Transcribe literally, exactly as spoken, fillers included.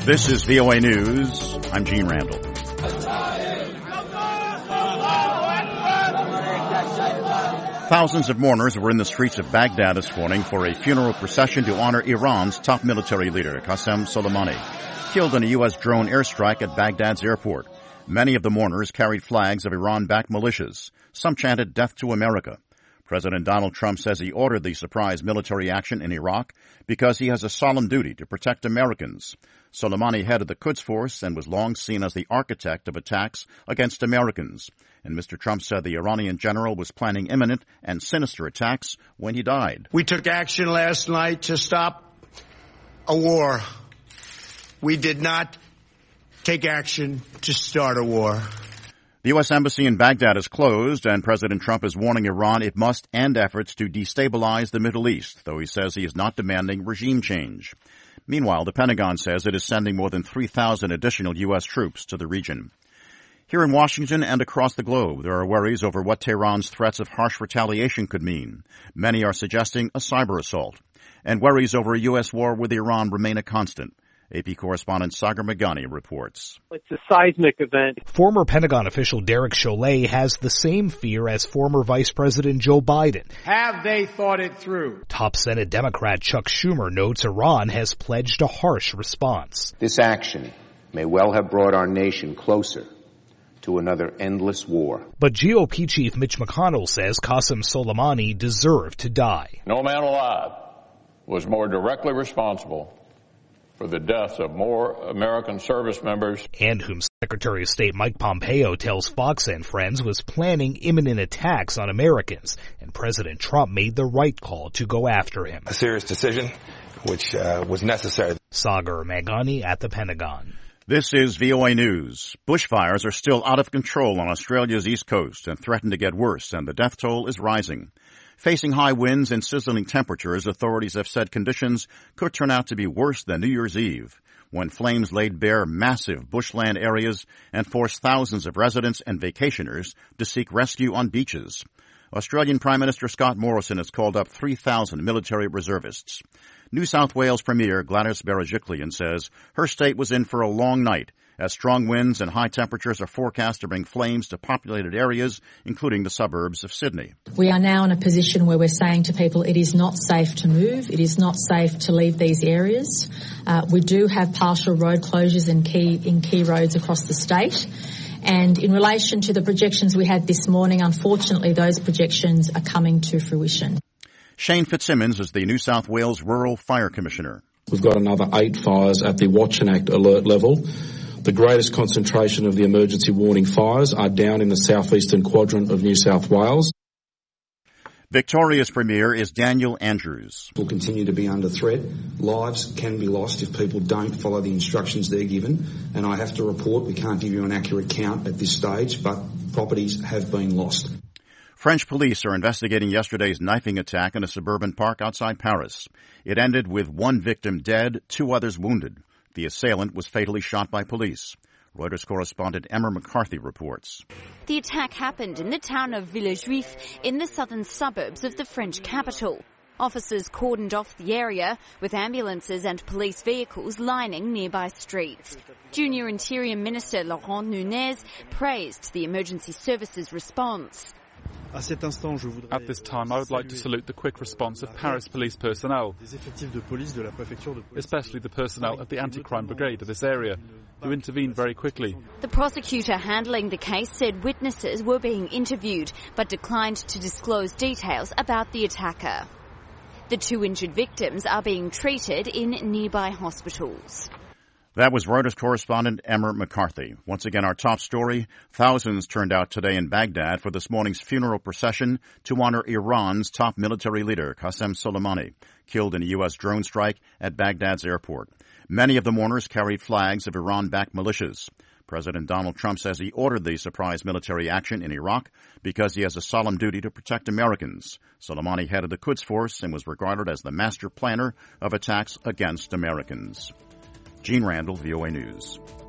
This is V O A News. I'm Gene Randall. Thousands of mourners were in the streets of Baghdad this morning for a funeral procession to honor Iran's top military leader, Qasem Soleimani, killed in a U S drone airstrike at Baghdad's airport. Many of the mourners carried flags of Iran-backed militias. Some chanted death to America. President Donald Trump says he ordered the surprise military action in Iraq because he has a solemn duty to protect Americans. Soleimani headed the Quds Force and was long seen as the architect of attacks against Americans. And Mister Trump said the Iranian general was planning imminent and sinister attacks when he died. We took action last night to stop a war. We did not take action to start a war. The U S Embassy in Baghdad is closed, and President Trump is warning Iran it must end efforts to destabilize the Middle East, though he says he is not demanding regime change. Meanwhile, the Pentagon says it is sending more than three thousand additional U S troops to the region. Here in Washington and across the globe, there are worries over what Tehran's threats of harsh retaliation could mean. Many are suggesting a cyber assault. And worries over a U S war with Iran remain a constant. A P correspondent Sagar Meghani reports. It's a seismic event. Former Pentagon official Derek Chollet has the same fear as former Vice President Joe Biden. Have they thought it through? Top Senate Democrat Chuck Schumer notes Iran has pledged a harsh response. This action may well have brought our nation closer to another endless war. But G O P Chief Mitch McConnell says Qasem Soleimani deserved to die. No man alive was more directly responsible for the deaths of more American service members. And whom Secretary of State Mike Pompeo tells Fox and Friends was planning imminent attacks on Americans. And President Trump made the right call to go after him. A serious decision, which uh, was necessary. Sagar Meghani at the Pentagon. This is V O A News. Bushfires are still out of control on Australia's east coast and threaten to get worse, and the death toll is rising. Facing high winds and sizzling temperatures, authorities have said conditions could turn out to be worse than New Year's Eve, when flames laid bare massive bushland areas and forced thousands of residents and vacationers to seek rescue on beaches. Australian Prime Minister Scott Morrison has called up three thousand military reservists. New South Wales Premier Gladys Berejiklian says her state was in for a long night, as strong winds and high temperatures are forecast to bring flames to populated areas, including the suburbs of Sydney. We are now in a position where we're saying to people it is not safe to move, it is not safe to leave these areas. Uh, we do have partial road closures in key, in key roads across the state. And in relation to the projections we had this morning, unfortunately, those projections are coming to fruition. Shane Fitzsimmons is the New South Wales Rural Fire Commissioner. We've got another eight fires at the Watch and Act alert level. The greatest concentration of the emergency warning fires are down in the southeastern quadrant of New South Wales. Victoria's Premier is Daniel Andrews. Will continue to be under threat. Lives can be lost if people don't follow the instructions they're given. And I have to report, we can't give you an accurate count at this stage, but properties have been lost. French police are investigating yesterday's knifing attack in a suburban park outside Paris. It ended with one victim dead, two others wounded. The assailant was fatally shot by police. Reuters correspondent Emma McCarthy reports. The attack happened in the town of Villejuif in the southern suburbs of the French capital. Officers cordoned off the area with ambulances and police vehicles lining nearby streets. Junior Interior Minister Laurent Nunez praised the emergency services response. At this time, I would like to salute the quick response of Paris police personnel, especially the personnel of the anti-crime brigade of this area, who intervened very quickly. The prosecutor handling the case said witnesses were being interviewed, but declined to disclose details about the attacker. The two injured victims are being treated in nearby hospitals. That was Reuters correspondent Emma McCarthy. Once again, our top story, thousands turned out today in Baghdad for this morning's funeral procession to honor Iran's top military leader, Qasem Soleimani, killed in a U S drone strike at Baghdad's airport. Many of the mourners carried flags of Iran-backed militias. President Donald Trump says he ordered the surprise military action in Iraq because he has a solemn duty to protect Americans. Soleimani headed the Quds Force and was regarded as the master planner of attacks against Americans. Gene Randall, V O A News.